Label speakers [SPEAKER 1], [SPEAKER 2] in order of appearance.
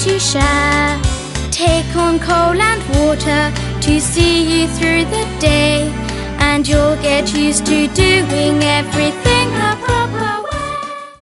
[SPEAKER 1] to share. Take on coal and water to see you through the day, and you'll get used to doing everything the proper